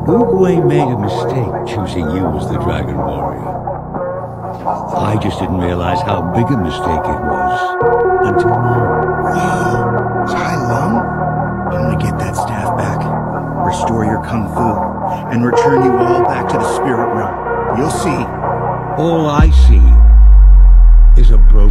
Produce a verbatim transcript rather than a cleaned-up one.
Oogway made a mistake choosing you as the Dragon Warrior. I just didn't realize how big a mistake it was until now. Whoa! Tai Lung? I'm gonna get that staff back, restore your Kung Fu, and return you all back to the spirit realm. You'll see. All I see is a broken